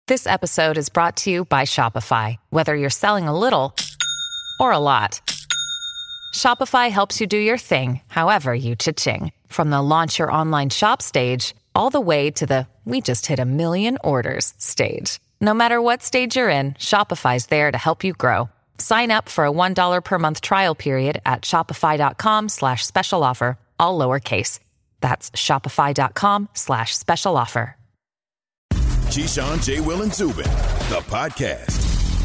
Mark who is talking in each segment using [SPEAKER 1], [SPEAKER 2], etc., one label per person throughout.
[SPEAKER 1] This episode is brought to you by Shopify. Whether you're selling a little or a lot, Shopify helps you do your thing, however you cha-ching. From the launch your online shop stage, all the way to the we just hit 1 million orders stage. No matter what stage you're in, Shopify's there to help you grow. Sign up for a $1 per month trial period at shopify.com/special offer, all lowercase. That's shopify.com/special offer.
[SPEAKER 2] Keyshawn, J. Will, and Zubin, the podcast.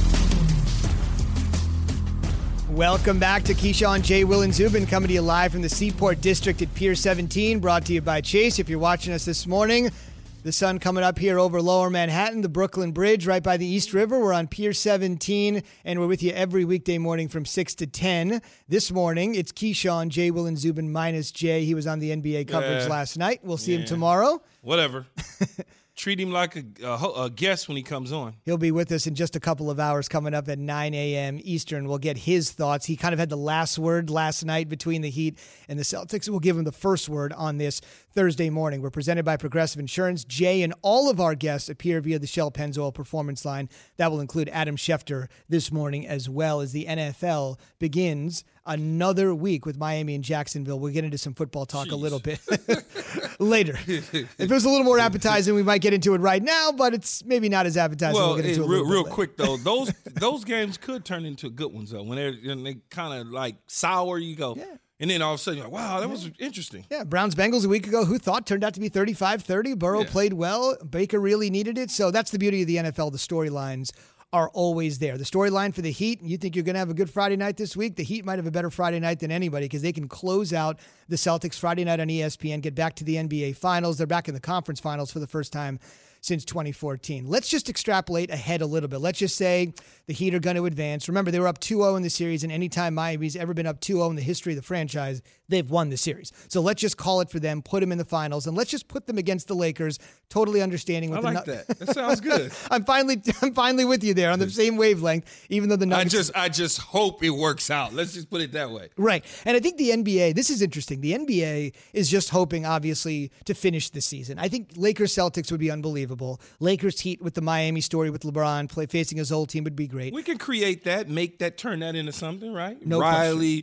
[SPEAKER 3] Welcome back to Keyshawn, J. Will, and Zubin, coming to you live from the Seaport District at Pier 17, brought to you by Chase. If you're watching us this morning, the sun coming up here over Lower Manhattan, the Brooklyn Bridge, right by the East River. We're on Pier 17, and we're with you every weekday morning from 6 to 10. This morning, it's Keyshawn, J. Will, and Zubin minus Jay. He was on the NBA coverage last night. We'll see him tomorrow.
[SPEAKER 4] Whatever. Treat him like a guest when he comes on.
[SPEAKER 3] He'll be with us in just a couple of hours coming up at 9 a.m. Eastern. We'll get his thoughts. He kind of had the last word last night between the Heat and the Celtics. We'll give him the first word on this Thursday morning. We're presented by Progressive Insurance. Jay and all of our guests appear via the Shell Pennzoil Performance Line. That will include Adam Schefter this morning, as well as the NFL begins another week with Miami and Jacksonville. We'll get into some football talk a little bit later. If it was a little more appetizing, we might get into it right now, but it's maybe not as appetizing.
[SPEAKER 4] Well,
[SPEAKER 3] we'll get into it
[SPEAKER 4] real quick, though, those games could turn into good ones, though. When they kind of like sour, you go. Yeah. And then all of a sudden, you're like, wow, that was interesting.
[SPEAKER 3] Yeah, Browns-Bengals a week ago, who thought turned out to be 35-30. Burrow played well. Baker really needed it. So that's the beauty of the NFL. The storylines are always there. The storyline for the Heat, you think you're going to have a good Friday night this week? The Heat might have a better Friday night than anybody because they can close out the Celtics Friday night on ESPN, get back to the NBA Finals. They're back in the conference finals for the first time since 2014. Let's just extrapolate ahead a little bit. Let's just say the Heat are going to advance. Remember, they were up 2-0 in the series, and anytime Miami's ever been up 2-0 in the history of the franchise, they've won the series. So let's just call it for them, put them in the finals, and let's just put them against the Lakers, totally understanding.
[SPEAKER 4] I like that. That sounds good.
[SPEAKER 3] I'm finally with you there on the same wavelength, even though the Nuggets...
[SPEAKER 4] I just hope it works out. Let's just put it that way.
[SPEAKER 3] Right. And I think the NBA, this is interesting. The NBA is just hoping, obviously, to finish the season. I think Lakers-Celtics would be unbelievable. Lakers Heat with the Miami story with LeBron facing his old team would be great.
[SPEAKER 4] We can create that, turn that into something, right?
[SPEAKER 3] No
[SPEAKER 4] Riley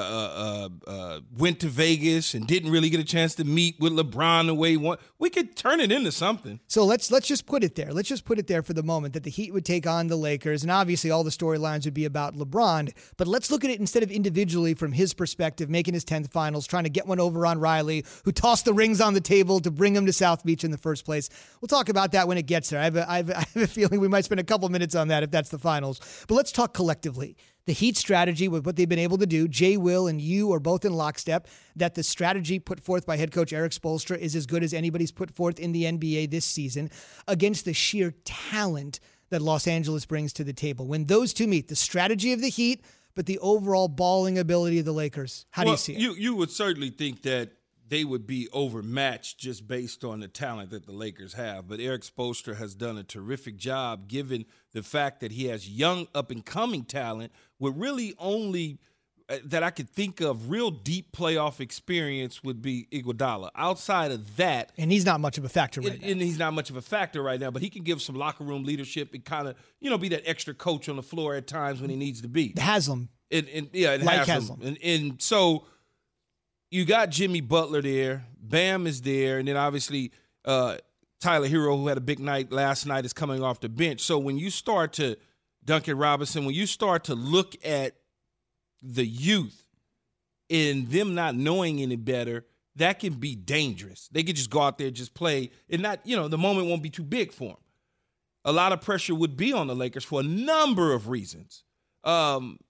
[SPEAKER 4] went to Vegas and didn't really get a chance to meet with LeBron the way he wanted. We could turn it into something.
[SPEAKER 3] So let's just put it there. Let's just put it there for the moment that the Heat would take on the Lakers, and obviously all the storylines would be about LeBron. But let's look at it instead of individually from his perspective, making his 10th finals, trying to get one over on Riley, who tossed the rings on the table to bring him to South Beach in the first place. We'll talk about that when it gets there. I have a feeling we might spend a couple minutes on that if that's the finals. But let's talk collectively. The Heat strategy with what they've been able to do, Jay, Will, and you are both in lockstep, that the strategy put forth by head coach Erik Spoelstra is as good as anybody's put forth in the NBA this season against the sheer talent that Los Angeles brings to the table. When those two meet, the strategy of the Heat, but the overall balling ability of the Lakers, how do you see it?
[SPEAKER 4] You would certainly think that they would be overmatched just based on the talent that the Lakers have. But Erik Spoelstra has done a terrific job given the fact that he has young, up-and-coming talent with really only that I could think of real deep playoff experience would be Iguodala. Outside of that.
[SPEAKER 3] And he's not much of a factor right now.
[SPEAKER 4] And he's not much of a factor right now, but he can give some locker room leadership and kind of, be that extra coach on the floor at times when he needs to be.
[SPEAKER 3] Haslam.
[SPEAKER 4] Haslam. And so you got Jimmy Butler there. Bam is there. And then obviously Tyler Hero, who had a big night last night, is coming off the bench. So when you start to Duncan Robinson, when you start to look at the youth and them not knowing any better, that can be dangerous. They could just go out there, just play, and not, the moment won't be too big for them. A lot of pressure would be on the Lakers for a number of reasons. Pressure on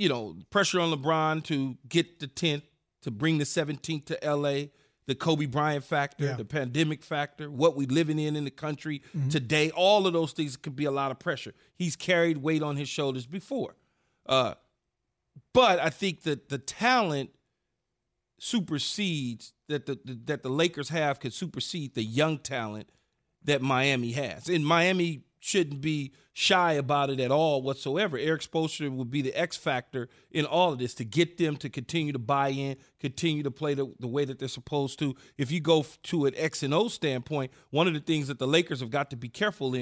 [SPEAKER 4] LeBron to get the 10th, to bring the 17th to L.A., the Kobe Bryant factor, the pandemic factor, what we're living in the country today, all of those things could be a lot of pressure. He's carried weight on his shoulders before. But I think that the talent supersedes, that the Lakers have could supersede the young talent that Miami has. And Miami shouldn't be shy about it at all whatsoever. Erik Spoelstra would be the X factor in all of this to get them to continue to buy in, continue to play the way that they're supposed to. If you go to an X and O standpoint, one of the things that the Lakers have got to be careful in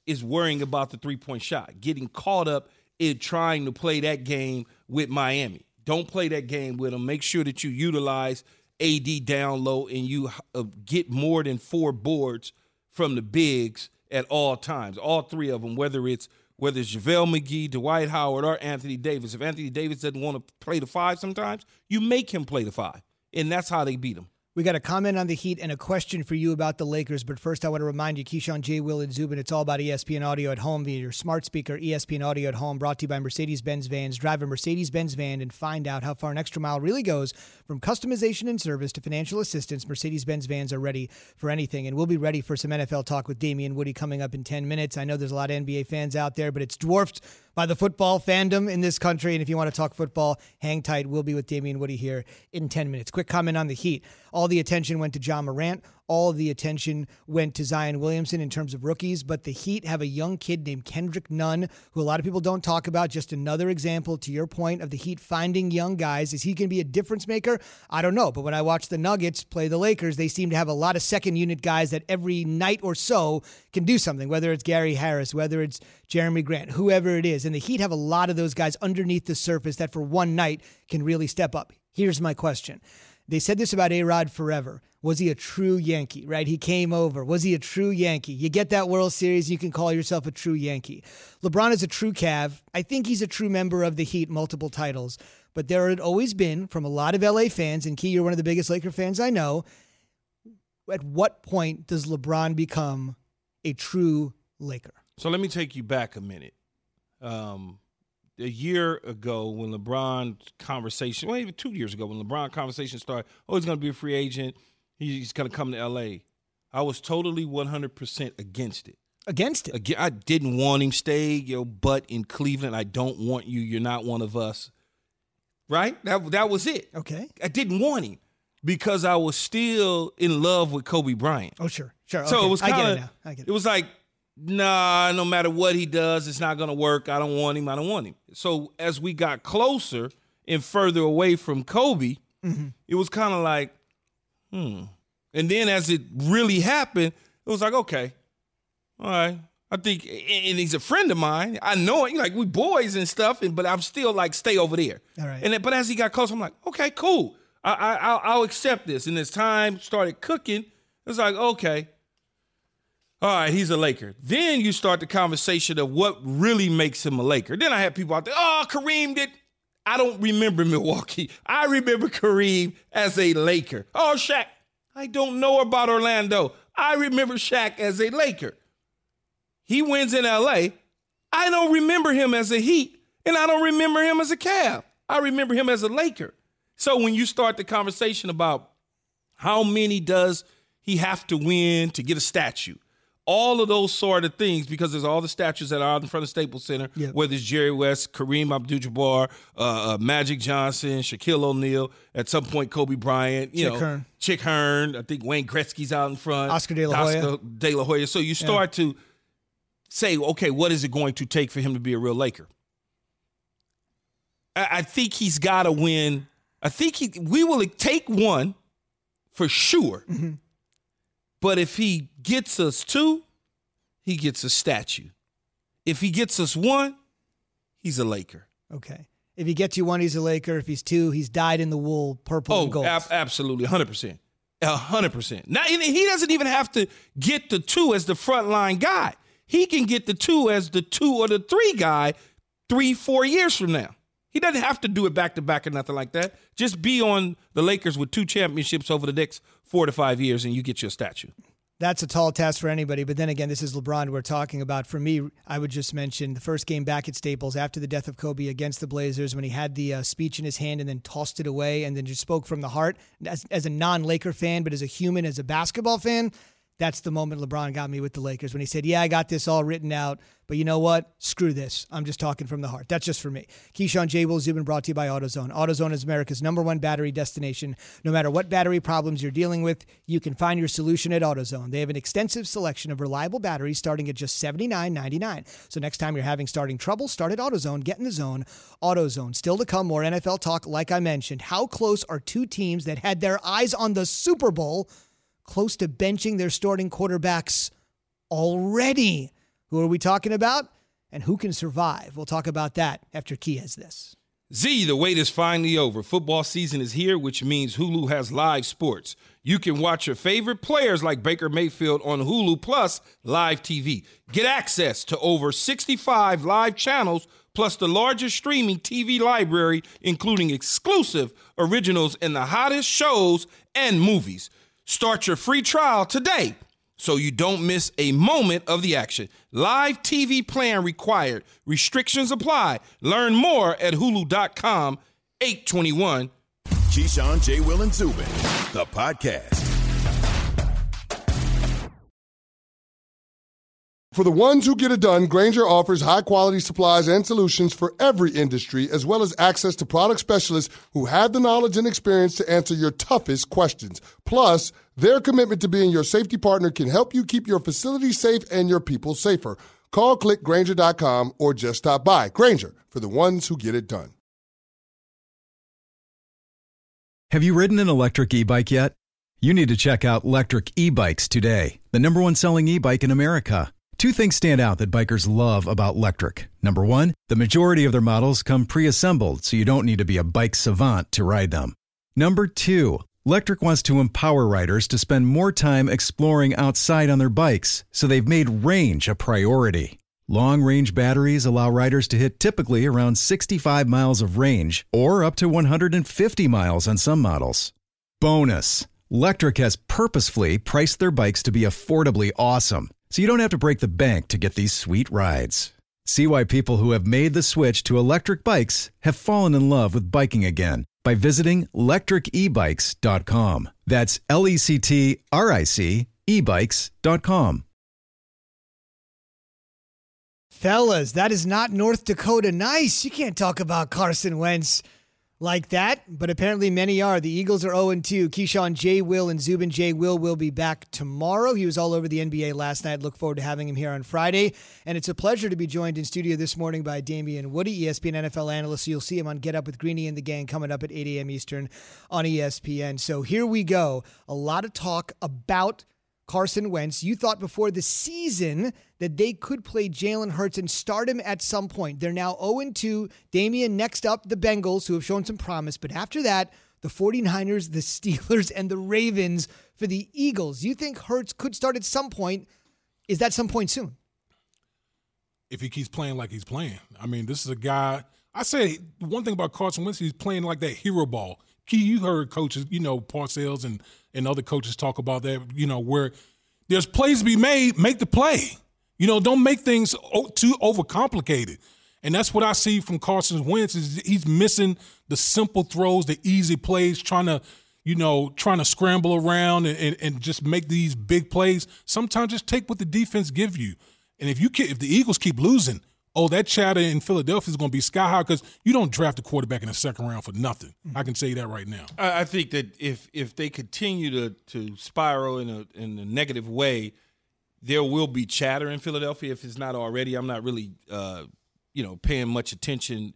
[SPEAKER 4] is worrying about the three-point shot, getting caught up in trying to play that game with Miami. Don't play that game with them. Make sure that you utilize AD down low and you get more than 4 boards from the bigs at all times, all 3 of them, whether it's JaVale McGee, Dwight Howard, or Anthony Davis. If Anthony Davis doesn't want to play the 5 sometimes, you make him play the 5, and that's how they beat him.
[SPEAKER 3] We got a comment on the Heat and a question for you about the Lakers. But first, I want to remind you, Keyshawn, J. Will, and Zubin, it's all about ESPN Audio at home via your smart speaker. ESPN Audio at home, brought to you by Mercedes-Benz Vans. Drive a Mercedes-Benz van and find out how far an extra mile really goes. From customization and service to financial assistance, Mercedes-Benz Vans are ready for anything. And we'll be ready for some NFL talk with Damian Woody coming up in 10 minutes. I know there's a lot of NBA fans out there, but it's dwarfed by the football fandom in this country. And if you want to talk football, hang tight. We'll be with Damian Woody here in 10 minutes. Quick comment on the Heat. All the attention went to John Morant. All of the attention went to Zion Williamson in terms of rookies, but the Heat have a young kid named Kendrick Nunn, who a lot of people don't talk about. Just another example, to your point, of the Heat finding young guys. Is he going to be a difference maker? I don't know, but when I watch the Nuggets play the Lakers, they seem to have a lot of second-unit guys that every night or so can do something, whether it's Gary Harris, whether it's Jeremy Grant, whoever it is. And the Heat have a lot of those guys underneath the surface that for one night can really step up. Here's my question. They said this about A-Rod forever. Was he a true Yankee, right? He came over. Was he a true Yankee? You get that World Series, you can call yourself a true Yankee. LeBron is a true Cav. I think he's a true member of the Heat, multiple titles. But there had always been, from a lot of LA fans, and Key, you're one of the biggest Laker fans I know, at what point does LeBron become a true Laker?
[SPEAKER 4] So let me take you back a minute. A year ago when LeBron conversation, well, even 2 years ago when LeBron conversation started, he's going to be a free agent. He's going to come to L.A. I was totally 100% against it.
[SPEAKER 3] Against it?
[SPEAKER 4] I didn't want him. Stay your butt in Cleveland. I don't want you. You're not one of us. Right? That was it.
[SPEAKER 3] Okay.
[SPEAKER 4] I didn't want him because I was still in love with Kobe Bryant.
[SPEAKER 3] Oh, sure. Okay.
[SPEAKER 4] So it was kind of,
[SPEAKER 3] I get it now.
[SPEAKER 4] It was like, nah, no matter what he does, it's not going to work. I don't want him. So as we got closer and further away from Kobe, It was kind of like, And then as it really happened, it was like, okay, all right. I think, and he's a friend of mine. I know it. Like, we boys and stuff, but I'm still like, stay over there.
[SPEAKER 3] All right.
[SPEAKER 4] But as he got closer, I'm like, okay, cool. I'll accept this. And as time started cooking, it was like, okay. All right, he's a Laker. Then you start the conversation of what really makes him a Laker. Then I had people out there, Kareem did. I don't remember Milwaukee. I remember Kareem as a Laker. Oh, Shaq. I don't know about Orlando. I remember Shaq as a Laker. He wins in L.A. I don't remember him as a Heat, and I don't remember him as a Cavs. I remember him as a Laker. So when you start the conversation about how many does he have to win to get a statue, all of those sort of things, because there's all the statues that are out in front of Staples Center, whether it's Jerry West, Kareem Abdul-Jabbar, Magic Johnson, Shaquille O'Neal, at some point Kobe Bryant, Chick Hearn. I think Wayne Gretzky's out in front.
[SPEAKER 3] Oscar De La Hoya.
[SPEAKER 4] So you start to say, okay, what is it going to take for him to be a real Laker? I think he's got to win. I think we will take one for sure. Mm-hmm. But if he gets us 2, he gets a statue. If he gets us 1, he's a Laker.
[SPEAKER 3] Okay. If he gets you 1, he's a Laker. If he's 2, he's dyed in the wool, purple and gold.
[SPEAKER 4] Absolutely, 100%. 100%. Now, he doesn't even have to get the 2 as the frontline guy. He can get the 2 as the 2 or the 3 guy 3-4 years from now. He doesn't have to do it back-to-back or nothing like that. Just be on the Lakers with 2 championships over the next 4 to 5 years, and you get your statue.
[SPEAKER 3] That's a tall task for anybody. But then again, this is LeBron we're talking about. For me, I would just mention the first game back at Staples after the death of Kobe against the Blazers, when he had the speech in his hand and then tossed it away and then just spoke from the heart. As a non-Laker fan, but as a human, as a basketball fan, that's the moment LeBron got me with the Lakers, when he said, I got this all written out, but you know what? Screw this. I'm just talking from the heart. That's just for me. Keyshawn, J. Will, Zubin, brought to you by AutoZone. AutoZone is America's #1 battery destination. No matter what battery problems you're dealing with, you can find your solution at AutoZone. They have an extensive selection of reliable batteries starting at just $79.99. So next time you're having starting trouble, start at AutoZone. Get in the zone. AutoZone. Still to come, more NFL talk like I mentioned. How close are 2 teams that had their eyes on the Super Bowl close to benching their starting quarterbacks already? Who are we talking about? And who can survive? We'll talk about that after Key has this.
[SPEAKER 4] Z, the wait is finally over. Football season is here, which means Hulu has live sports. You can watch your favorite players like Baker Mayfield on Hulu Plus Live TV. Get access to over 65 live channels plus the largest streaming TV library, including exclusive originals and the hottest shows and movies. Start your free trial today so you don't miss a moment of the action. Live TV plan required. Restrictions apply. Learn more at hulu.com/821.
[SPEAKER 2] Keyshawn, J. Will, and Zubin, the podcast.
[SPEAKER 5] For the ones who get it done, Grainger offers high-quality supplies and solutions for every industry, as well as access to product specialists who have the knowledge and experience to answer your toughest questions. Plus, their commitment to being your safety partner can help you keep your facility safe and your people safer. Call, click Grainger.com, or just stop by. Grainger, for the ones who get it done.
[SPEAKER 6] Have you ridden an electric e-bike yet? You need to check out Lectric E-Bikes today, the #1 selling e-bike in America. Two things stand out that bikers love about Lectric. Number one, the majority of their models come pre-assembled, so you don't need to be a bike savant to ride them. Number two, Lectric wants to empower riders to spend more time exploring outside on their bikes, so they've made range a priority. Long-range batteries allow riders to hit typically around 65 miles of range, or up to 150 miles on some models. Bonus, Lectric has purposefully priced their bikes to be affordably awesome, so you don't have to break the bank to get these sweet rides. See why people who have made the switch to electric bikes have fallen in love with biking again by visiting lectricebikes.com. That's LECTRIC ebikes.com.
[SPEAKER 3] Fellas, that is not North Dakota nice. You can't talk about Carson Wentz like that, but apparently many are. The Eagles are 0-2. Keyshawn, J. Will, and Zubin. J. Will be back tomorrow. He was all over the NBA last night. Look forward to having him here on Friday. And it's a pleasure to be joined in studio this morning by Damian Woody, ESPN NFL analyst. You'll see him on Get Up with Greeny and the Gang coming up at 8 a.m. Eastern on ESPN. So here we go. A lot of talk about Carson Wentz. You thought before the season that they could play Jalen Hurts and start him at some point. They're now 0-2. Damian, next up, the Bengals, who have shown some promise. But after that, the 49ers, the Steelers, and the Ravens for the Eagles. You think Hurts could start at some point. Is that some point soon?
[SPEAKER 7] If he keeps playing like he's playing. I mean, this is a guy. I say one thing about Carson Wentz, he's playing like that hero ball. Key, you heard coaches, Parcells and other coaches talk about that, where there's plays to be made, make the play. Don't make things too overcomplicated. And that's what I see from Carson Wentz is he's missing the simple throws, the easy plays, trying to scramble around and just make these big plays. Sometimes just take what the defense give you. And if the Eagles keep losing, that chatter in Philadelphia is going to be sky high because you don't draft a quarterback in the second round for nothing. I can say that right now.
[SPEAKER 4] I think that if they continue to spiral in a negative way, there will be chatter in Philadelphia if it's not already. I'm not really, paying much attention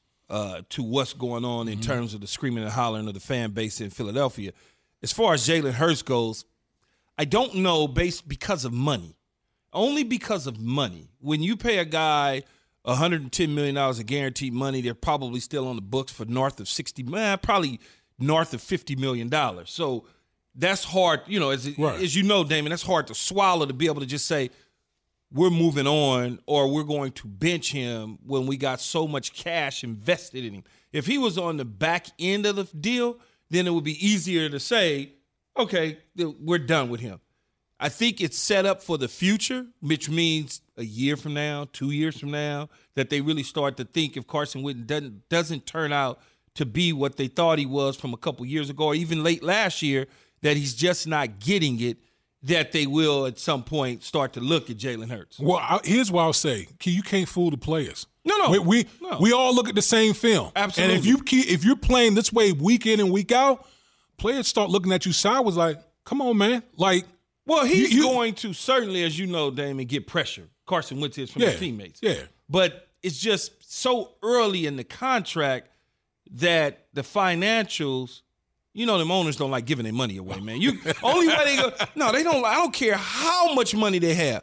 [SPEAKER 4] to what's going on in terms of the screaming and hollering of the fan base in Philadelphia. As far as Jalen Hurts goes, I don't know because of money. Only because of money. When you pay a guy $110 million of guaranteed money, they're probably still on the books for north of probably north of $50 million. So that's hard, as you know, Damon, that's hard to swallow to be able to just say, we're moving on or we're going to bench him when we got so much cash invested in him. If he was on the back end of the deal, then it would be easier to say, okay, we're done with him. I think it's set up for the future, which means a year from now, 2 years from now, that they really start to think if Carson Wentz doesn't turn out to be what they thought he was from a couple years ago or even late last year, that he's just not getting it, that they will at some point start to look at Jalen Hurts.
[SPEAKER 7] Well, here's what I'll say. You can't fool the players.
[SPEAKER 4] No.
[SPEAKER 7] We all look at the same film.
[SPEAKER 4] Absolutely.
[SPEAKER 7] And if you're playing this way week in and week out, players start looking at you sideways like, come on, man.
[SPEAKER 4] Well, he's going to certainly, as you know, Damon, get pressure. Carson Wentz is from his teammates.
[SPEAKER 7] Yeah.
[SPEAKER 4] But it's just so early in the contract that the financials, them owners don't like giving their money away, man. Only way they go, no, they don't. I don't care how much money they have.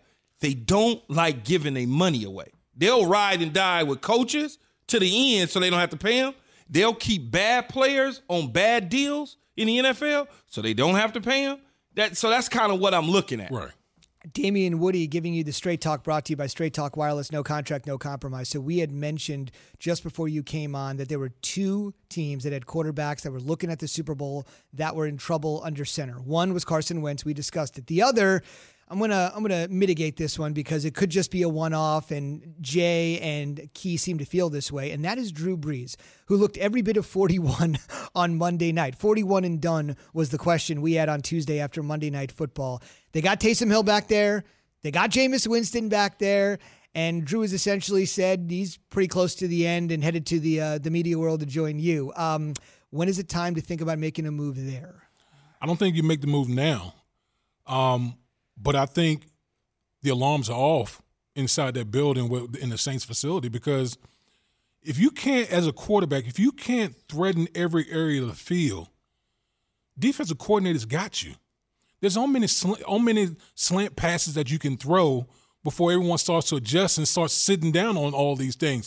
[SPEAKER 4] they don't like giving their money away. They'll ride and die with coaches to the end so they don't have to pay them. They'll keep bad players on bad deals in the NFL so they don't have to pay them. So that's kind of what I'm looking at.
[SPEAKER 7] Right.
[SPEAKER 3] Damien Woody giving you the Straight Talk, brought to you by Straight Talk Wireless. No contract, no compromise. So we had mentioned just before you came on that there were two teams that had quarterbacks that were looking at the Super Bowl that were in trouble under center. One was Carson Wentz. We discussed it. The other, I'm gonna mitigate this one because it could just be a one-off, and Jay and Key seem to feel this way, and that is Drew Brees, who looked every bit of 41 on Monday night. 41 and done was the question we had on Tuesday after Monday Night Football. They got Taysom Hill back there. They got Jameis Winston back there. And Drew has essentially said he's pretty close to the end and headed to the media world to join you. When is it time to think about making a move there?
[SPEAKER 7] I don't think you make the move now. But I think the alarms are off inside that building in the Saints facility, because if you can't, as a quarterback, if you can't threaten every area of the field, defensive coordinators got you. There's so many slant passes that you can throw before everyone starts to adjust and starts sitting down on all these things.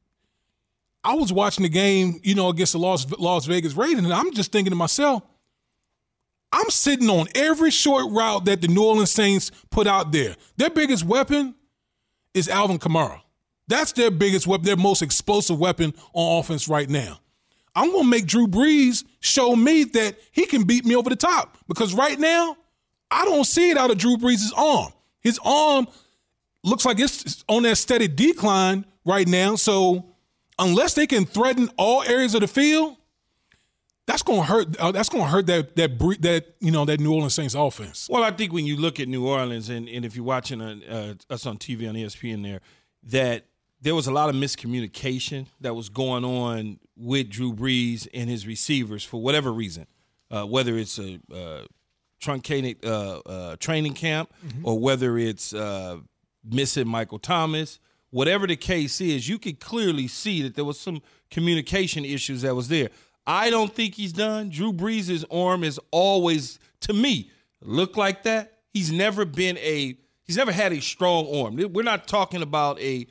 [SPEAKER 7] I was watching the game, against the Las Vegas Raiders, and I'm just thinking to myself, I'm sitting on every short route that the New Orleans Saints put out there. Their biggest weapon is Alvin Kamara. That's their biggest weapon, their most explosive weapon on offense right now. I'm going to make Drew Brees show me that he can beat me over the top, because right now, I don't see it out of Drew Brees' arm. His arm looks like it's on that steady decline right now. So unless they can threaten all areas of the field, that's going to hurt. That's going to hurt that New Orleans Saints offense.
[SPEAKER 4] Well, I think when you look at New Orleans, and if you're watching us on TV on ESPN there, that there was a lot of miscommunication that was going on with Drew Brees and his receivers for whatever reason, whether it's a truncated training camp or whether it's missing Michael Thomas. Whatever the case is, you could clearly see that there was some communication issues that was there. I don't think he's done. Drew Brees' arm is always, to me, looked like that. He's never had a strong arm. We're not talking about a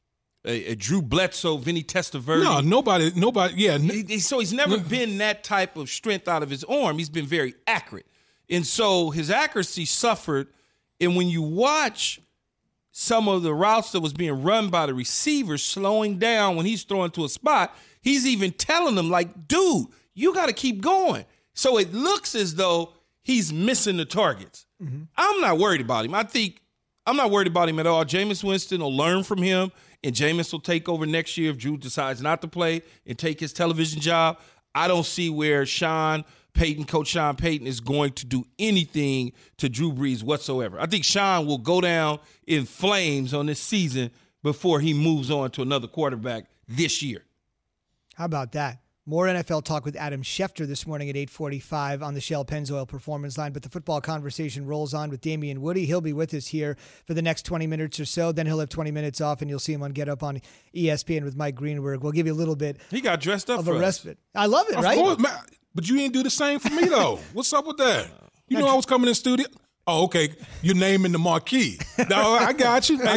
[SPEAKER 4] Drew Bledsoe, Vinny Testaverde.
[SPEAKER 7] No, nobody, yeah.
[SPEAKER 4] So he's never been that type of strength out of his arm. He's been very accurate. And so his accuracy suffered. And when you watch some of the routes that was being run by the receivers slowing down when he's throwing to a spot, he's even telling them, like, dude, you got to keep going. So it looks as though he's missing the targets. I'm not worried about him. I'm not worried about him at all. Jameis Winston will learn from him, and Jameis will take over next year if Drew decides not to play and take his television job. I don't see where Coach Sean Payton is going to do anything to Drew Brees whatsoever. I think Sean will go down in flames on this season before he moves on to another quarterback this year.
[SPEAKER 3] How about that? More NFL talk with Adam Schefter this morning at 8:45 on the Shell Pennzoil Performance Line. But the football conversation rolls on with Damien Woody. He'll be with us here for the next 20 minutes or so. Then he'll have 20 minutes off, and you'll see him on Get Up on ESPN with Mike Greenberg. We'll give you a little bit.
[SPEAKER 4] He got dressed up
[SPEAKER 3] of
[SPEAKER 4] for
[SPEAKER 3] a respite. I love it, right?
[SPEAKER 7] Of course, man, but you didn't do the same for me, though. What's up with that? You know I was coming in studio. Oh, okay. You're naming the marquee. No, I got you.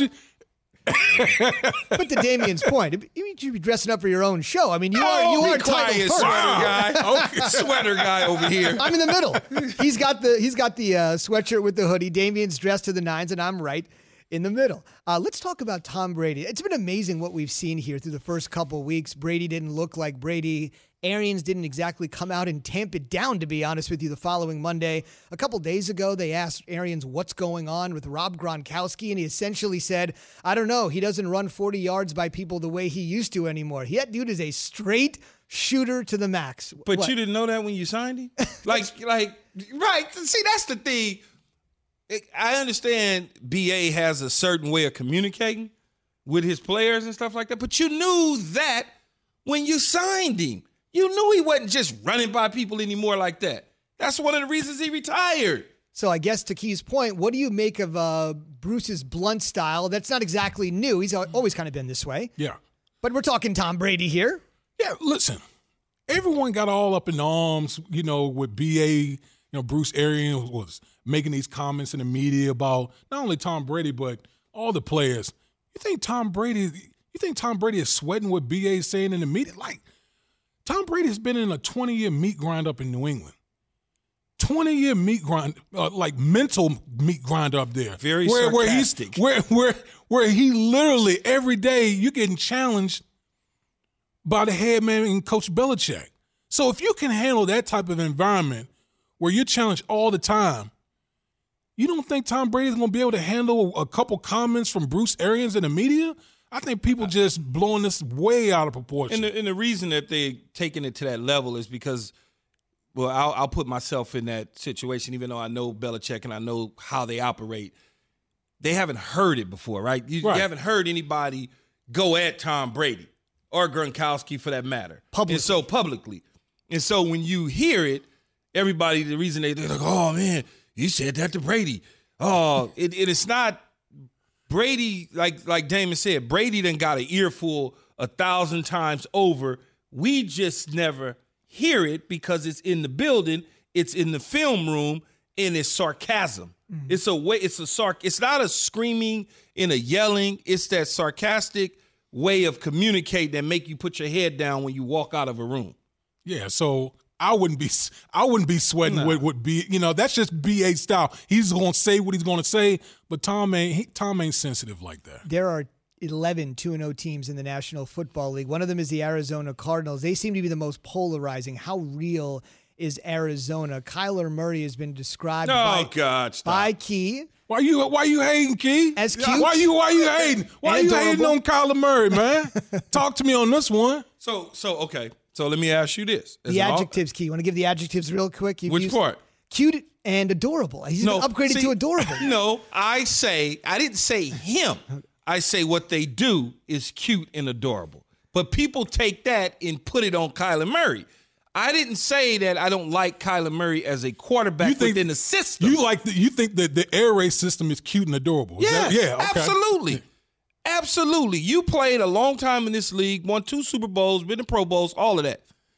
[SPEAKER 3] But to Damien's point, you should be dressing up for your own show. I mean, you are titled first.
[SPEAKER 4] Sweater guy over here.
[SPEAKER 3] I'm in the middle. He's got the sweatshirt with the hoodie. Damien's dressed to the nines, and I'm right in the middle. Let's talk about Tom Brady. It's been amazing what we've seen here through the first couple of weeks. Brady didn't look like Brady. Arians didn't exactly come out and tamp it down, to be honest with you, the following Monday. A couple days ago, they asked Arians what's going on with Rob Gronkowski, and he essentially said, I don't know, he doesn't run 40 yards by people the way he used to anymore. That dude is a straight shooter to the max.
[SPEAKER 4] But what? You didn't know that when you signed him? Right. See, that's the thing. I understand BA has a certain way of communicating with his players and stuff like that, but you knew that when you signed him. You knew he wasn't just running by people anymore like that. That's one of the reasons he retired.
[SPEAKER 3] So I guess to Key's point, what do you make of Bruce's blunt style? That's not exactly new. He's always kind of been this way.
[SPEAKER 7] Yeah.
[SPEAKER 3] But we're talking Tom Brady here.
[SPEAKER 7] Yeah, listen. Everyone got all up in arms, with BA, Bruce Arians was making these comments in the media about not only Tom Brady but all the players. You think Tom Brady is sweating what BA is saying in the media? Like, Tom Brady has been in a 20-year meat grind up in New England. 20-year meat grind, like mental meat grind up there.
[SPEAKER 4] Very sarcastic.
[SPEAKER 7] Where he literally every day you're getting challenged by the head man and Coach Belichick. So if you can handle that type of environment where you're challenged all the time, you don't think Tom Brady's going to be able to handle a couple comments from Bruce Arians in the media? I think people just blowing this way out of proportion.
[SPEAKER 4] And the reason that they're taking it to that level is because, well, I'll put myself in that situation, even though I know Belichick and I know how they operate. They haven't heard it before, right? You haven't heard anybody go at Tom Brady or Gronkowski for that matter. Publicly. And so when you hear it, everybody, the reason they're like, oh, man, you said that to Brady. Oh, it's not Brady, like Damon said, Brady done got an earful 1,000 times over. We just never hear it because it's in the building, it's in the film room, and it's sarcasm. Mm-hmm. It's not a screaming and a yelling. It's that sarcastic way of communicating that make you put your head down when you walk out of a room.
[SPEAKER 7] Yeah, so I wouldn't be sweating what B. That's just BA style. He's going to say what he's going to say, but Tom ain't sensitive like that.
[SPEAKER 3] There are 11 2-0 teams in the National Football League. One of them is the Arizona Cardinals. They seem to be the most polarizing. How real is Arizona? Kyler Murray has been described by Key.
[SPEAKER 7] Why you hating, Key?
[SPEAKER 3] As cute?
[SPEAKER 7] Why you hating? Why you hating on Kyler Murray, man? Talk to me on this one.
[SPEAKER 4] So okay. So let me ask you this.
[SPEAKER 3] The adjectives, Key. You want to give the adjectives real quick?
[SPEAKER 4] Which part?
[SPEAKER 3] Cute and adorable. He's upgraded to adorable.
[SPEAKER 4] No, I didn't say him. I say what they do is cute and adorable. But people take that and put it on Kyler Murray. I didn't say that I don't like Kyler Murray as a quarterback within the system.
[SPEAKER 7] You think that the air raid system is cute and adorable?
[SPEAKER 4] Yes,
[SPEAKER 7] okay.
[SPEAKER 4] Absolutely. Absolutely. You played a long time in this league, won 2 Super Bowls, been in Pro Bowls, all of that.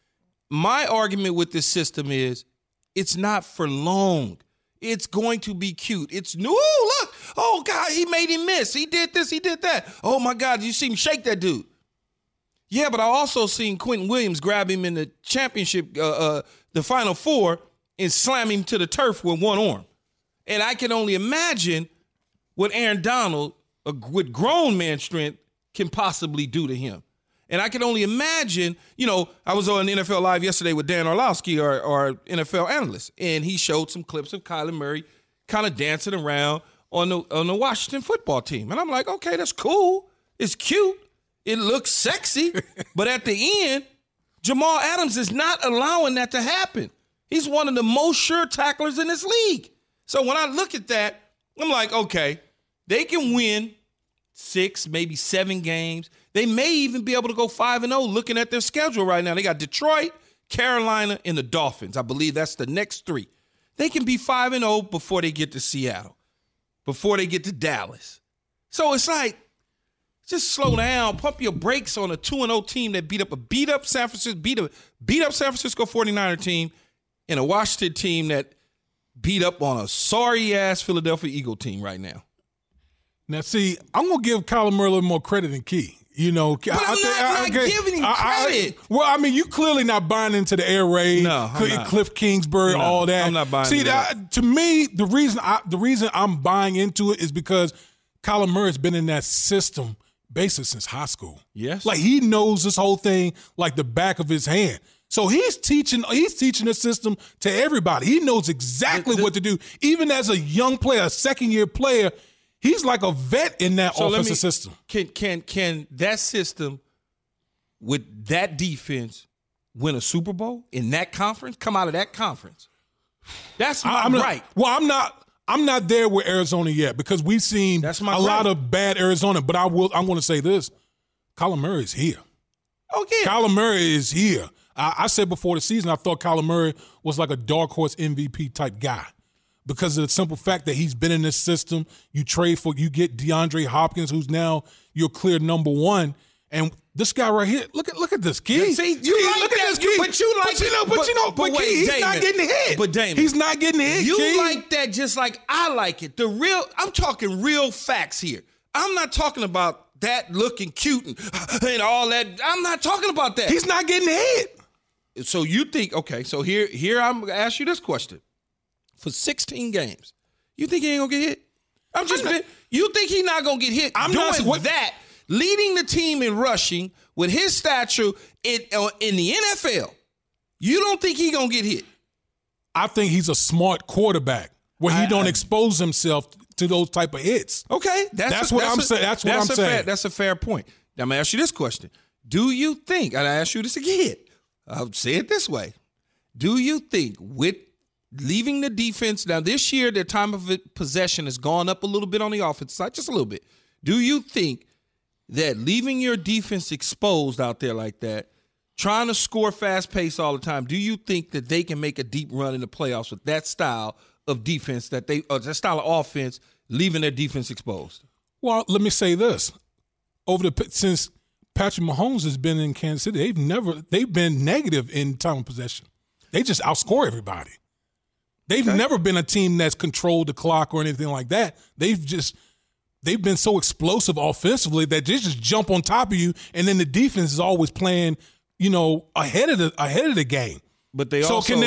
[SPEAKER 4] My argument with this system is it's not for long. It's going to be cute. It's new. Look. Oh, God, he made him miss. He did this. He did that. Oh, my God, you see him shake that dude. Yeah, but I also seen Quentin Williams grab him in the championship, the Final Four, and slam him to the turf with one arm. And I can only imagine what Aaron Donald, with grown man strength, can possibly do to him. And I can only imagine, I was on NFL Live yesterday with Dan Orlovsky, our NFL analyst, and he showed some clips of Kyler Murray kind of dancing around on the Washington football team. And I'm like, okay, that's cool. It's cute. It looks sexy. But at the end, Jamal Adams is not allowing that to happen. He's one of the most sure tacklers in this league. So when I look at that, I'm like, okay, they can win 6, maybe 7 games. They may even be able to go 5-0 looking at their schedule right now. They got Detroit, Carolina, and the Dolphins. I believe that's the next 3. They can be 5-0 before they get to Seattle, before they get to Dallas. So it's like, just slow down, pump your brakes on a 2-0 team that beat up San Francisco 49er team, and a Washington team that beat up on a sorry-ass Philadelphia Eagle team right now.
[SPEAKER 7] Now, see, I'm going to give Kyler Murray a little more credit than Key.
[SPEAKER 4] But I'm not giving him credit.
[SPEAKER 7] You clearly not buying into the air raid, Cliff Kingsbury, all that.
[SPEAKER 4] I'm not buying into that.
[SPEAKER 7] To me, the reason I'm buying into it is because Kyler Murray's been in that system basically since high school.
[SPEAKER 4] Yes.
[SPEAKER 7] Like, he knows this whole thing like the back of his hand. So he's teaching the system to everybody. He knows exactly what to do. Even as a young player, a second-year player, he's like a vet in that offensive system.
[SPEAKER 4] Can that system with that defense win a Super Bowl in that conference? Come out of that conference? That's right.
[SPEAKER 7] I'm not there with Arizona yet because we've seen lot of bad Arizona. But I'm going to say this: Kyler Murray is here.
[SPEAKER 4] Oh yeah,
[SPEAKER 7] Kyler Murray is here. I said before the season I thought Kyler Murray was like a dark horse MVP type guy. Because of the simple fact that he's been in this system, you get DeAndre Hopkins, who's now your clear number 1, And this guy right here, look at this kid.
[SPEAKER 4] See, you like that,
[SPEAKER 7] but he's not getting hit.
[SPEAKER 4] But Damon,
[SPEAKER 7] he's not getting hit.
[SPEAKER 4] You like that just like I like it. I'm talking real facts here. I'm not talking about that looking cute and all that. I'm not talking about that.
[SPEAKER 7] He's not getting hit.
[SPEAKER 4] So you think, okay, so here I'm going to ask you this question. For 16 games, you think he ain't going to get hit? You think he's not going to get hit that, leading the team in rushing with his stature in the NFL? You don't think he's going to get hit?
[SPEAKER 7] I think he's a smart quarterback where he don't expose himself to those type of hits.
[SPEAKER 4] Okay. That's what I'm saying. That's a fair point. Now, I'm going to ask you this question. Do you think, and I ask you this again, I'll say it this way. Do you think with leaving the defense, now this year their time of possession has gone up a little bit on the offense side, just a little bit. Do you think that leaving your defense exposed out there like that, trying to score fast pace all the time, do you think that they can make a deep run in the playoffs with that style of defense, that style of offense, leaving their defense exposed?
[SPEAKER 7] Well, let me say this. Since Patrick Mahomes has been in Kansas City, they've been negative in time of possession. They just outscore everybody. They've never been a team that's controlled the clock or anything like that. They've been so explosive offensively that they just jump on top of you, and then the defense is always playing, ahead of the game.
[SPEAKER 4] But they
[SPEAKER 7] can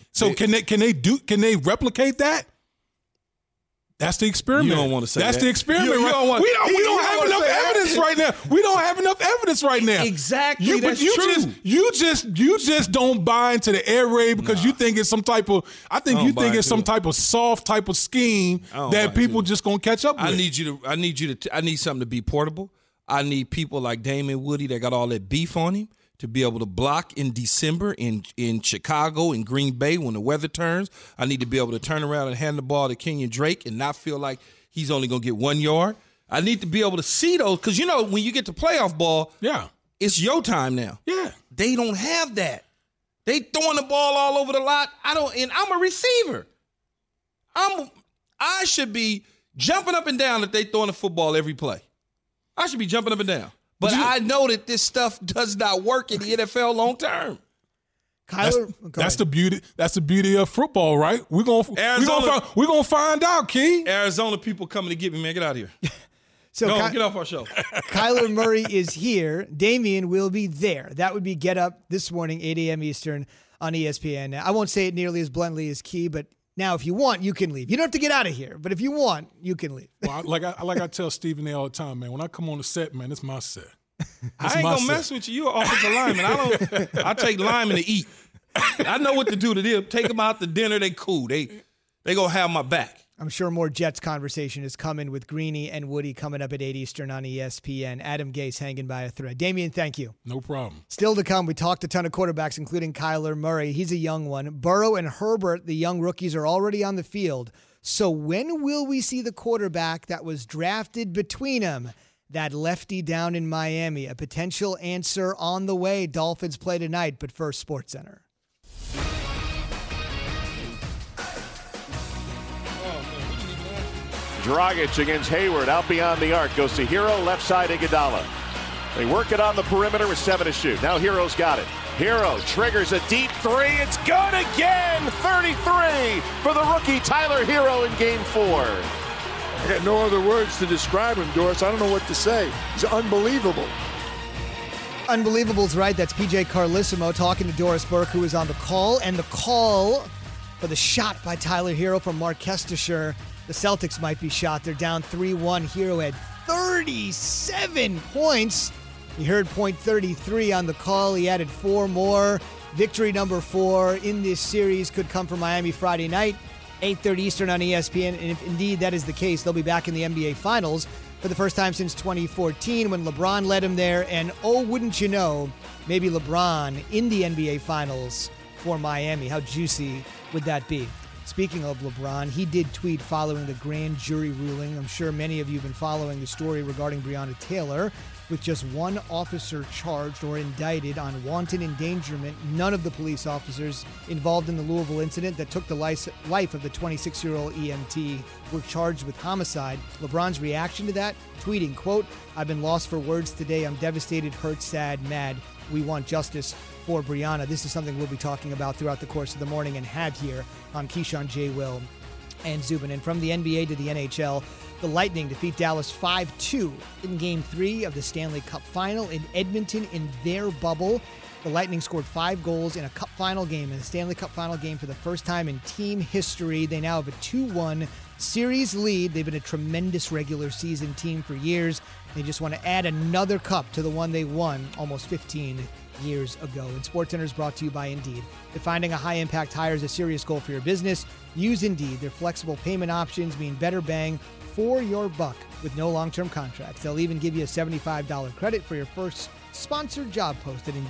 [SPEAKER 7] they replicate that? That's the experiment.
[SPEAKER 4] You don't want to say
[SPEAKER 7] that's
[SPEAKER 4] that.
[SPEAKER 7] the experiment. We don't have enough evidence right now. We don't have enough evidence right now.
[SPEAKER 4] Exactly. That's true.
[SPEAKER 7] You just don't buy into the air raid because you think it's some type of. I think you think it's some type of soft type of scheme that people just gonna catch up with.
[SPEAKER 4] I need something to be portable. I need people like Damon Woody that got all that beef on him to be able to block in December in Chicago, in Green Bay, when the weather turns. I need to be able to turn around and hand the ball to Kenyon Drake and not feel like he's only going to get 1 yard. I need to be able to see those because, when you get to playoff ball, it's your time now.
[SPEAKER 7] Yeah.
[SPEAKER 4] They don't have that. They throwing the ball all over the lot. And I'm a receiver. I should be jumping up and down if they throwing the football every play. I should be jumping up and down. But I know that this stuff does not work in the NFL long term.
[SPEAKER 3] Kyler,
[SPEAKER 7] that's the beauty. That's the beauty of football, right? We're gonna find out, Key.
[SPEAKER 4] Arizona people coming to get me, man. Get out of here. Get off our show.
[SPEAKER 3] Kyler Murray is here. Damian will be there. That would be Get Up this morning, 8 a.m. Eastern on ESPN. I won't say it nearly as bluntly as Key, but now if you want, you can leave. You don't have to get out of here, but if you want, you can leave.
[SPEAKER 7] Well, like I tell Stephen A all the time, man. When I come on the set, man, it's my set.
[SPEAKER 4] I ain't gonna mess with you. You're an offensive lineman. I take linemen to eat. I know what to do to them. Take them out to dinner. They cool. They gonna have my back.
[SPEAKER 3] I'm sure more Jets conversation is coming with Greeny and Woody coming up at 8 Eastern on ESPN. Adam Gase hanging by a thread. Damian, thank you.
[SPEAKER 7] No problem.
[SPEAKER 3] Still to come, we talked a ton of quarterbacks, including Kyler Murray. He's a young one. Burrow and Herbert, the young rookies, are already on the field. So when will we see the quarterback that was drafted between them, that lefty down in Miami? A potential answer on the way. Dolphins play tonight, but first, SportsCenter.
[SPEAKER 8] Dragic against Hayward, out beyond the arc, goes to Hero, left side Iguodala. They work it on the perimeter with 7 to shoot. Now Hero's got it. Hero triggers a deep three. It's good again. 33 for the rookie Tyler Hero in Game 4.
[SPEAKER 9] I got no other words to describe him, Doris. I don't know what to say. He's unbelievable.
[SPEAKER 3] Unbelievable's right. That's PJ Carlissimo talking to Doris Burke, who is on the call. And the call for the shot by Tyler Hero from Mark Kestisher. The Celtics might be shot. They're down 3-1. Hero had 37 points. You heard point 33 on the call. He added 4 more. Victory number 4 in this series could come from Miami Friday night, 8:30 Eastern on ESPN. And if indeed that is the case, they'll be back in the NBA Finals for the first time since 2014 when LeBron led him there. And oh, wouldn't you know, maybe LeBron in the NBA Finals for Miami. How juicy would that be? Speaking of LeBron, he did tweet following the grand jury ruling. I'm sure many of you have been following the story regarding Breonna Taylor. With just one officer charged or indicted on wanton endangerment, none of the police officers involved in the Louisville incident that took the life of the 26-year-old EMT were charged with homicide. LeBron's reaction to that, tweeting, quote, "I've been lost for words today. I'm devastated, hurt, sad, mad. We want justice for Breonna." This is something we'll be talking about throughout the course of the morning and have here on Keyshawn, J. Will, and Zubin. And from the NBA to the NHL, the Lightning defeat Dallas 5-2 in Game 3 of the Stanley Cup Final in Edmonton in their bubble. The Lightning scored 5 goals in a Cup Final game, in a Stanley Cup Final game for the first time in team history. They now have a 2-1 series lead. They've been a tremendous regular season team for years. They just want to add another cup to the one they won almost 15 years ago. And SportsCenter is brought to you by Indeed. If finding a high-impact hire is a serious goal for your business, use Indeed. Their flexible payment options mean better bang for your buck with no long-term contracts. They'll even give you a $75 credit for your first sponsored job post at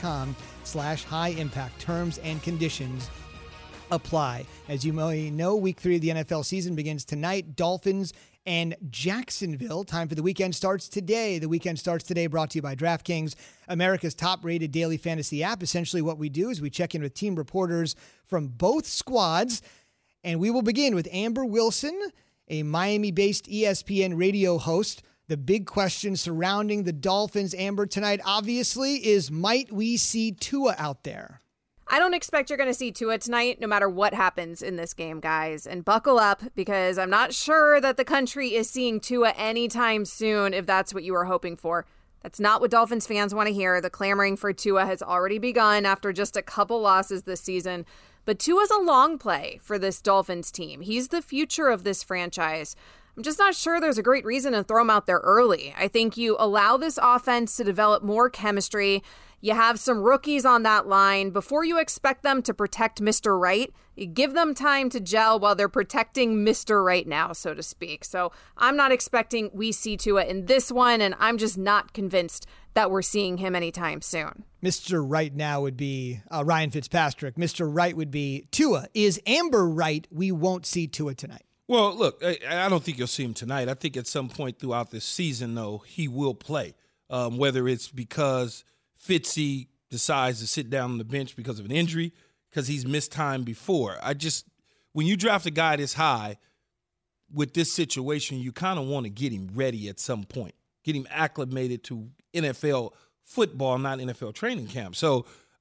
[SPEAKER 3] Indeed.com/high-impact. Terms and conditions apply. As you may know, Week 3 of the NFL season begins tonight. Dolphins and Jacksonville. Time for the weekend starts today. The weekend starts today, brought to you by DraftKings, America's top-rated daily fantasy app. Essentially what we do is we check in with team reporters from both squads, and we will begin with Amber Wilson, a Miami-based ESPN radio host. The big question surrounding the Dolphins, Amber, tonight, obviously, is might we see Tua out there?
[SPEAKER 10] I don't expect you're going to see Tua tonight, no matter what happens in this game, guys. And buckle up, because I'm not sure that the country is seeing Tua anytime soon, if that's what you were hoping for. That's not what Dolphins fans want to hear. The clamoring for Tua has already begun after just a couple losses this season. But Tua's a long play for this Dolphins team. He's the future of this franchise. I'm just not sure there's a great reason to throw him out there early. I think you allow this offense to develop more chemistry. You have some rookies on that line. Before you expect them to protect Mr. Right, you give them time to gel while they're protecting Mr. Right now, so to speak. So I'm not expecting we see Tua in this one, and I'm just not convinced that we're seeing him anytime soon.
[SPEAKER 3] Mr. Right now would be Ryan Fitzpatrick. Mr. Right would be Tua. Is Amber right we won't see Tua tonight?
[SPEAKER 4] Well, look, I don't think you'll see him tonight. I think at some point throughout this season, though, he will play, whether it's because Fitzy decides to sit down on the bench because of an injury, because he's missed time before. When you draft a guy this high with this situation, you kind of want to get him ready at some point, get him acclimated to NFL football, not NFL training camp. So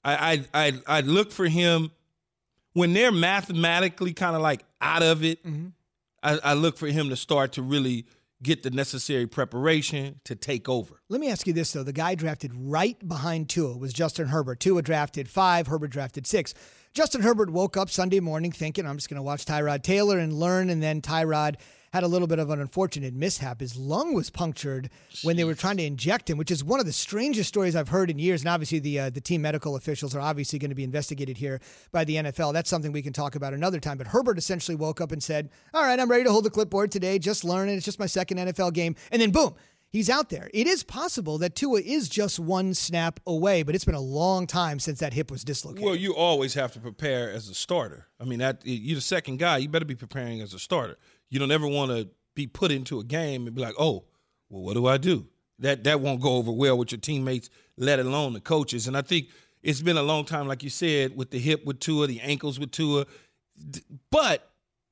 [SPEAKER 4] I look for him when they're mathematically kind of like out of it. Mm-hmm. I look for him to start to really get the necessary preparation to take over.
[SPEAKER 3] Let me ask you this, though. The guy drafted right behind Tua was Justin Herbert. Tua drafted 5, Herbert drafted 6. Justin Herbert woke up Sunday morning thinking, I'm just going to watch Tyrod Taylor and learn, and then Tyrod had a little bit of an unfortunate mishap. His lung was punctured when they were trying to inject him, which is one of the strangest stories I've heard in years. And obviously the team medical officials are obviously going to be investigated here by the NFL. That's something we can talk about another time. But Herbert essentially woke up and said, all right, I'm ready to hold the clipboard today, just learning. It's just my second NFL game. And then boom, he's out there. It is possible that Tua is just one snap away, but it's been a long time since that hip was dislocated.
[SPEAKER 4] Well, you always have to prepare as a starter. I mean, you're the second guy. You better be preparing as a starter. You don't ever want to be put into a game and be like, oh, well, what do I do? That won't go over well with your teammates, let alone the coaches. And I think it's been a long time, like you said, with the hip with Tua, the ankles with Tua. But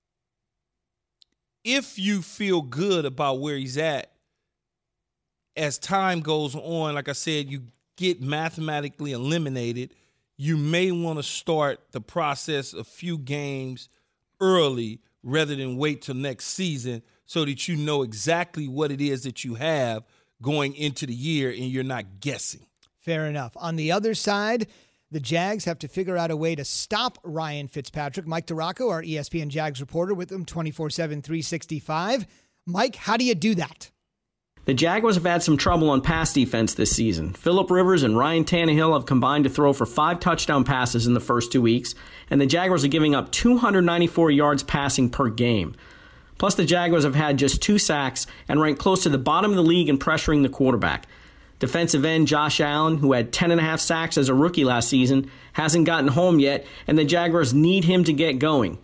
[SPEAKER 4] if you feel good about where he's at, as time goes on, like I said, you get mathematically eliminated, you may want to start the process a few games early rather than wait till next season so that you know exactly what it is that you have going into the year and you're not guessing.
[SPEAKER 3] Fair enough. On the other side, the Jags have to figure out a way to stop Ryan Fitzpatrick. Mike DeRocco, our ESPN Jags reporter, with them 24/7, 365. Mike, how do you do that?
[SPEAKER 11] The Jaguars have had some trouble on pass defense this season. Phillip Rivers and Ryan Tannehill have combined to throw for 5 touchdown passes in the first 2 weeks, and the Jaguars are giving up 294 yards passing per game. Plus, the Jaguars have had just 2 sacks and rank close to the bottom of the league in pressuring the quarterback. Defensive end Josh Allen, who had 10.5 sacks as a rookie last season, hasn't gotten home yet, and the Jaguars need him to get going.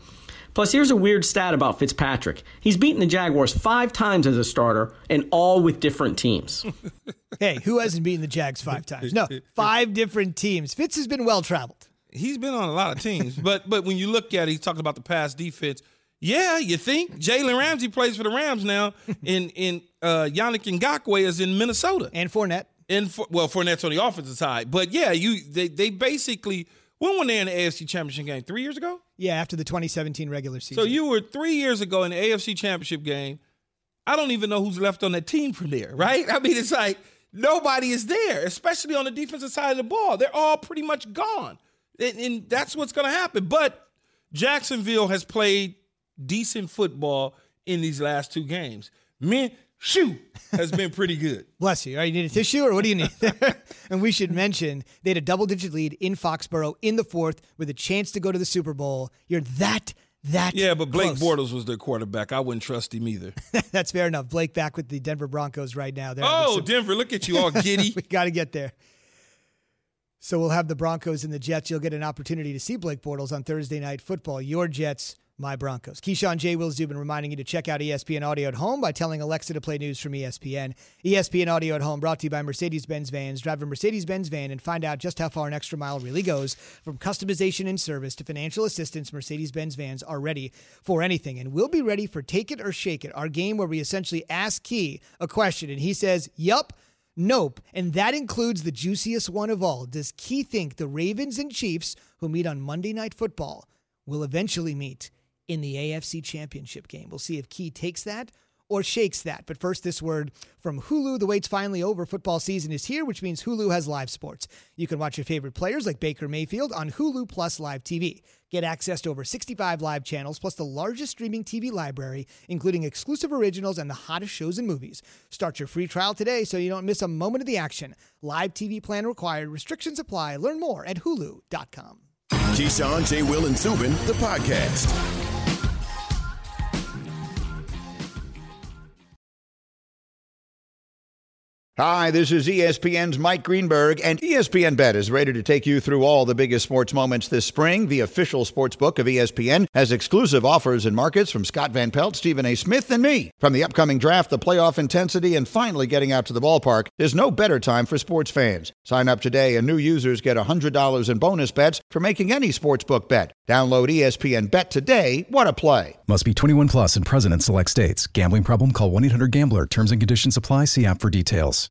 [SPEAKER 11] Plus, here's a weird stat about Fitzpatrick. He's beaten the Jaguars 5 times as a starter, and all with different teams.
[SPEAKER 3] Hey, who hasn't beaten the Jags 5 times? No, 5 different teams. Fitz has been well-traveled.
[SPEAKER 4] He's been on a lot of teams. but when you look at it, he's talking about the pass defense. Yeah, you think Jalen Ramsey plays for the Rams now, and Yannick Ngakoue is in Minnesota.
[SPEAKER 3] And Fournette.
[SPEAKER 4] Fournette's on the offensive side. But, yeah, they basically – when were they in the AFC Championship game? 3 years ago?
[SPEAKER 3] Yeah, after the 2017 regular season.
[SPEAKER 4] So you were 3 years ago in the AFC Championship game. I don't even know who's left on that team from there, right? I mean, it's like nobody is there, especially on the defensive side of the ball. They're all pretty much gone. And that's what's going to happen. But Jacksonville has played decent football in these last 2 games. Minshew has been pretty good.
[SPEAKER 3] Bless you. All right, you need a tissue or what do you need? And we should mention they had a double-digit lead in Foxborough in the 4th with a chance to go to the Super Bowl. You're that
[SPEAKER 4] yeah, but Blake
[SPEAKER 3] close.
[SPEAKER 4] Bortles was their quarterback. I wouldn't trust him either.
[SPEAKER 3] That's fair enough. Blake back with the Denver Broncos right now.
[SPEAKER 4] Denver, look at you all giddy.
[SPEAKER 3] We got to get there. So we'll have the Broncos and the Jets. You'll get an opportunity to see Blake Bortles on Thursday Night Football. Your Jets, my Broncos. Keyshawn J. Will Zubin reminding you to check out ESPN Audio at Home by telling Alexa to play news from ESPN. ESPN Audio at Home brought to you by Mercedes-Benz Vans. Drive a Mercedes-Benz van and find out just how far an extra mile really goes. From customization and service to financial assistance, Mercedes-Benz Vans are ready for anything. And we'll be ready for Take It or Shake It, our game where we essentially ask Key a question. And he says, yup, nope. And that includes the juiciest one of all. Does Key think the Ravens and Chiefs, who meet on Monday Night Football, will eventually meet in the AFC Championship game? We'll see if Key takes that or shakes that. But first, this word from Hulu. The wait's finally over. Football season is here, which means Hulu has live sports. You can watch your favorite players like Baker Mayfield on Hulu Plus Live TV. Get access to over 65 live channels, plus the largest streaming TV library, including exclusive originals and the hottest shows and movies. Start your free trial today so you don't miss a moment of the action. Live TV plan required. Restrictions apply. Learn more at Hulu.com.
[SPEAKER 2] Keyshawn, J. Will, and Zubin, the podcast.
[SPEAKER 12] Hi, this is ESPN's Mike Greenberg, and ESPN Bet is ready to take you through all the biggest sports moments this spring. The official sports book of ESPN has exclusive offers and markets from Scott Van Pelt, Stephen A. Smith, and me. From the upcoming draft, the playoff intensity, and finally getting out to the ballpark, there's no better time for sports fans. Sign up today, and new users get $100 in bonus bets for making any sportsbook bet. Download ESPN Bet today. What a play.
[SPEAKER 6] Must be 21 plus and present in select states. Gambling problem? Call 1-800-GAMBLER. Terms and conditions apply. See app for details.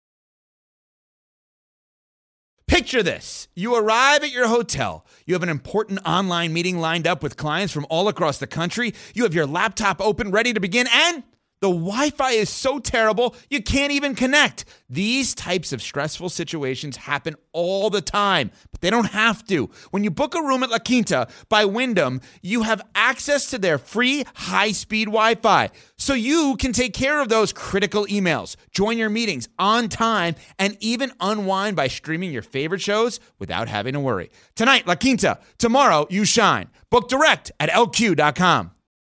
[SPEAKER 13] Picture this. You arrive at your hotel. You have an important online meeting lined up with clients from all across the country. You have your laptop open, ready to begin, and the Wi-Fi is so terrible, you can't even connect. These types of stressful situations happen all the time, but they don't have to. When you book a room at La Quinta by Wyndham, you have access to their free high-speed Wi-Fi, so you can take care of those critical emails, join your meetings on time, and even unwind by streaming your favorite shows without having to worry. Tonight, La Quinta. Tomorrow, you shine. Book direct at LQ.com.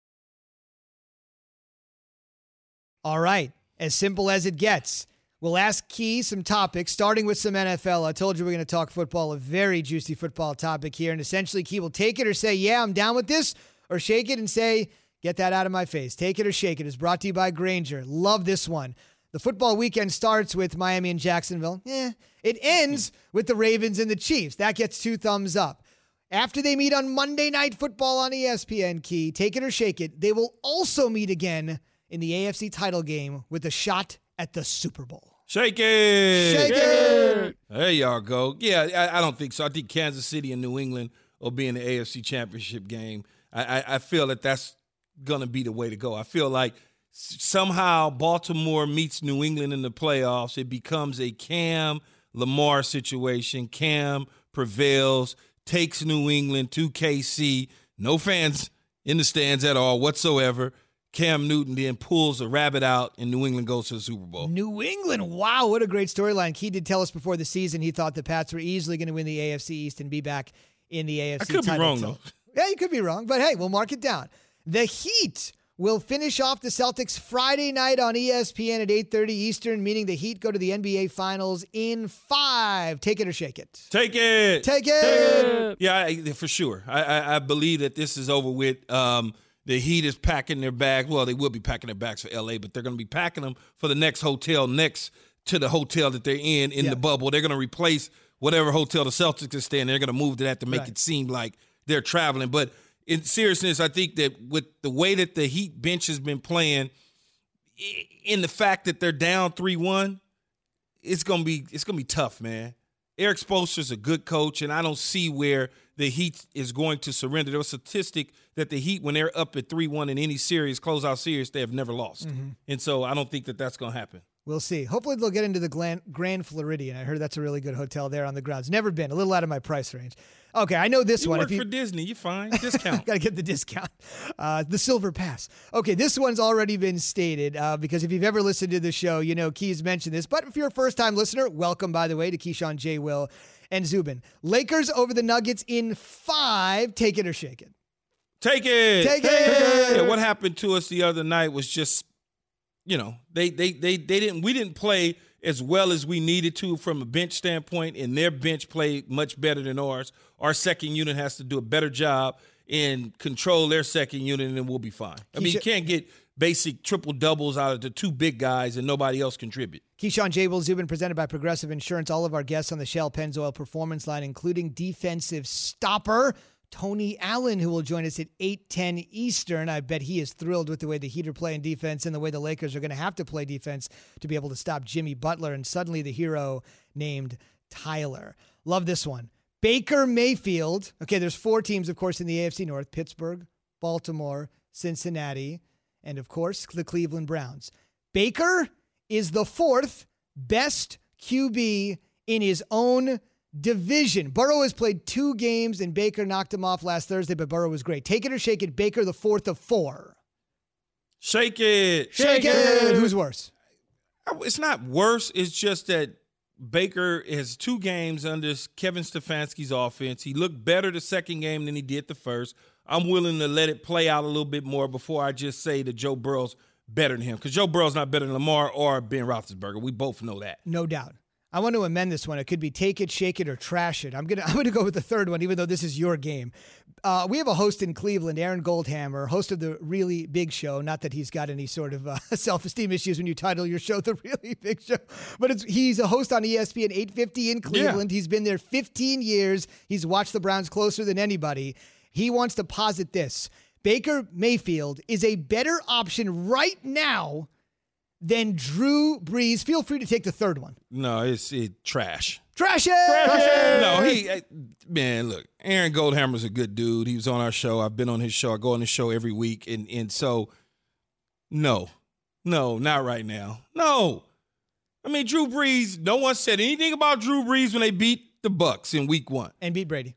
[SPEAKER 3] All right, as simple as it gets. We'll ask Key some topics, starting with some NFL. I told you we're going to talk football, a very juicy football topic here. And essentially, Key will take it or say, yeah, I'm down with this, or shake it and say, get that out of my face. Take it or shake it is brought to you by Grainger. Love this one. The football weekend starts with Miami and Jacksonville. It ends with the Ravens and the Chiefs. That gets 2 thumbs up. After they meet on Monday Night Football on ESPN, Key, take it or shake it, they will also meet again in the AFC title game with a shot at the Super Bowl.
[SPEAKER 4] Shake it.
[SPEAKER 3] Shake it.
[SPEAKER 4] There y'all go. Yeah, I don't think so. I think Kansas City and New England will be in the AFC Championship game. I feel that that's going to be the way to go. I feel like somehow Baltimore meets New England in the playoffs. It becomes a Cam Lamar situation. Cam prevails, takes New England to KC. No fans in the stands at all whatsoever. Cam Newton then pulls a rabbit out, and New England goes to the Super Bowl.
[SPEAKER 3] New England, wow, what a great storyline. He did tell us before the season he thought the Pats were easily going to win the AFC East and be back in the AFC title.
[SPEAKER 4] I could be wrong, though.
[SPEAKER 3] Yeah, you could be wrong, but hey, we'll mark it down. The Heat will finish off the Celtics Friday night on ESPN at 8:30 Eastern, meaning the Heat go to the NBA Finals in 5. Take it or shake it?
[SPEAKER 4] Take it.
[SPEAKER 3] Take it.
[SPEAKER 4] Yeah, for sure. I believe that this is over with. The Heat is packing their bags. Well, they will be packing their bags for L.A., but they're going to be packing them for the next hotel next to the hotel that they're in the bubble. They're going to replace whatever hotel the Celtics is staying. They're going to move to that to make it seem like they're traveling. But in seriousness, I think that with the way that the Heat bench has been playing, in the fact that they're down 3-1, it's gonna be tough, man. Eric Spoelstra's a good coach, and I don't see where the Heat is going to surrender. There was a statistic that the Heat, when they're up at 3-1 in any series, closeout series, they have never lost. Mm-hmm. And so I don't think that that's going to happen.
[SPEAKER 3] We'll see. Hopefully they'll get into the Grand Floridian. I heard that's a really good hotel there on the grounds. Never been. A little out of my price range. Okay, I know this one.
[SPEAKER 4] You work for Disney. You're fine. Discount.
[SPEAKER 3] Got to get the discount. The Silver Pass. Okay, this one's already been stated because if you've ever listened to the show, you know Key's mentioned this. But if you're a first-time listener, welcome, by the way, to Keyshawn, J. Will, and Zubin. Lakers over the Nuggets in 5. Take it or shake it?
[SPEAKER 4] Take it.
[SPEAKER 3] Take it.
[SPEAKER 4] Yeah, what happened to us the other night was just, you know, we didn't play as well as we needed to from a bench standpoint, and their bench played much better than ours. Our second unit has to do a better job and control their second unit, and then we'll be fine. I mean, you can't get basic triple-doubles out of the two big guys and nobody else contribute.
[SPEAKER 3] Keyshawn, J. Will, Zubin, presented by Progressive Insurance. All of our guests on the Shell Pennzoil Performance Line, including defensive stopper Tony Allen, who will join us at 8:10 Eastern. I bet he is thrilled with the way the Heat are playing defense and the way the Lakers are going to have to play defense to be able to stop Jimmy Butler and suddenly the hero named Tyler. Love this one. Baker Mayfield. Okay, there's 4 teams, of course, in the AFC North. Pittsburgh, Baltimore, Cincinnati, and, of course, the Cleveland Browns. Baker is the 4th best QB in his own division. Burrow has played 2 games, and Baker knocked him off last Thursday, but Burrow was great. Take it or shake it. Baker, the 4th of 4.
[SPEAKER 4] Shake it.
[SPEAKER 3] Shake it. Who's worse?
[SPEAKER 4] It's not worse. It's just that Baker has 2 games under Kevin Stefanski's offense. He looked better the second game than he did the first. I'm willing to let it play out a little bit more before I just say that Joe Burrow's better than him, because Joe Burrow's not better than Lamar or Ben Roethlisberger. We both know that.
[SPEAKER 3] No doubt. I want to amend this one. It could be take it, shake it, or trash it. I'm gonna go with the third one, even though this is your game. We have a host in Cleveland, Aaron Goldhammer, host of the Really Big Show. Not that he's got any sort of self-esteem issues when you title your show The Really Big Show, but he's a host on ESPN 850 in Cleveland. Yeah. He's been there 15 years. He's watched the Browns closer than anybody. He wants to posit this. Baker Mayfield is a better option right now than Drew Brees. Feel free to take the third one.
[SPEAKER 4] No, it's trash.
[SPEAKER 3] Trash it!
[SPEAKER 4] No, man, look, Aaron Goldhammer's a good dude. He was on our show. I've been on his show. I go on his show every week. And so, no, not right now. No. I mean, Drew Brees, no one said anything about Drew Brees when they beat the Bucs in week 1.
[SPEAKER 3] And beat Brady.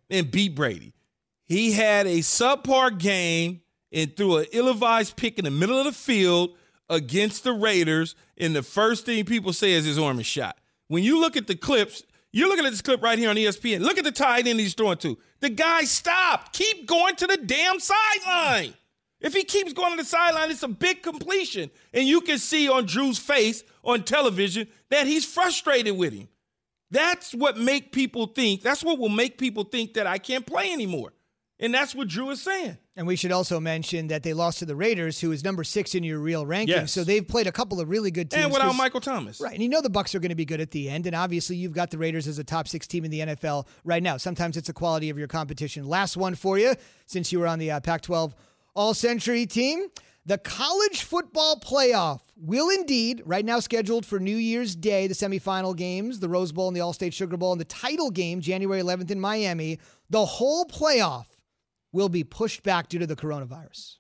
[SPEAKER 4] He had a subpar game and threw an ill-advised pick in the middle of the field against the Raiders, and the first thing people say is his arm is shot. When you look at the clips, you're looking at this clip right here on ESPN. Look at the tight end he's throwing to. The guy stopped. Keep going to the damn sideline. If he keeps going to the sideline, it's a big completion. And you can see on Drew's face on television that he's frustrated with him. That's what make people think. That's what will make people think that I can't play anymore. And that's what Drew is saying.
[SPEAKER 3] And we should also mention that they lost to the Raiders, who is number 6 in your real ranking.
[SPEAKER 4] Yes.
[SPEAKER 3] So they've played a couple of really good teams.
[SPEAKER 4] And without Michael Thomas.
[SPEAKER 3] Right. And you know the Bucs are going to be good at the end. And obviously you've got the Raiders as a top 6 team in the NFL right now. Sometimes it's the quality of your competition. Last one for you, since you were on the Pac-12 All-Century team. The college football playoff will indeed, right now scheduled for New Year's Day, the semifinal games, the Rose Bowl and the All-State Sugar Bowl, and the title game, January 11th in Miami. The whole playoff will be pushed back due to the coronavirus.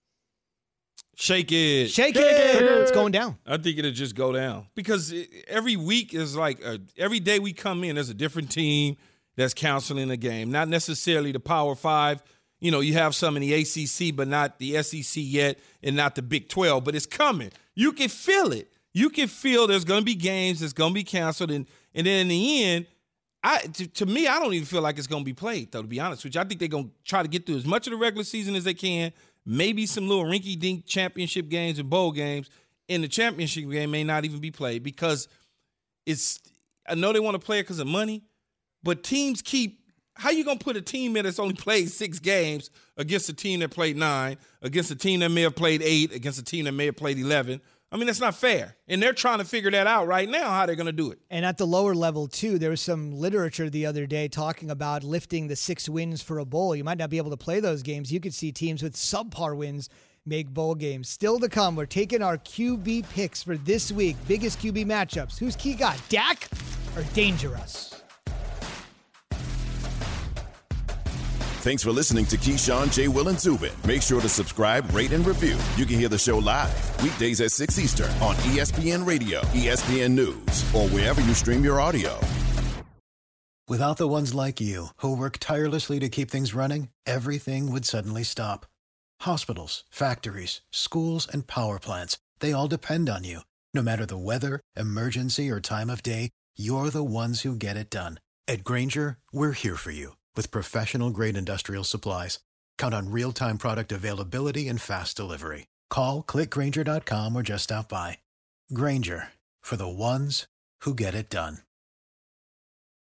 [SPEAKER 4] Shake it.
[SPEAKER 3] Shake it. It's going down.
[SPEAKER 4] I think it'll just go down because every week is like every day we come in, there's a different team that's counseling a game. Not necessarily the Power 5. You know, you have some in the ACC, but not the SEC yet and not the Big 12. But it's coming. You can feel it. You can feel there's going to be games that's going to be canceled. And then in the end, to me, I don't even feel like it's going to be played, though, to be honest with you. I think they're going to try to get through as much of the regular season as they can, maybe some little rinky-dink championship games and bowl games, and the championship game may not even be played because I know they want to play it because of money, but teams how you going to put a team in that's only played 6 games against a team that played 9, against a team that may have played 8, against a team that may have played 11? I mean, that's not fair. And they're trying to figure that out right now, how they're going to do it.
[SPEAKER 3] And at the lower level, too, there was some literature the other day talking about lifting the 6 wins for a bowl. You might not be able to play those games. You could see teams with subpar wins make bowl games. Still to come, we're taking our QB picks for this week. Biggest QB matchups. Who's key guy, Dak or Dangerous?
[SPEAKER 2] Thanks for listening to Keyshawn, J. Will, and Zubin. Make sure to subscribe, rate, and review. You can hear the show live weekdays at 6 Eastern on ESPN Radio, ESPN News, or wherever you stream your audio.
[SPEAKER 14] Without the ones like you, who work tirelessly to keep things running, everything would suddenly stop. Hospitals, factories, schools, and power plants, they all depend on you. No matter the weather, emergency, or time of day, you're the ones who get it done. At Grainger, we're here for you with professional-grade industrial supplies. Count on real-time product availability and fast delivery. Call, click Grainger.com, or just stop by. Grainger, for the ones who get it done.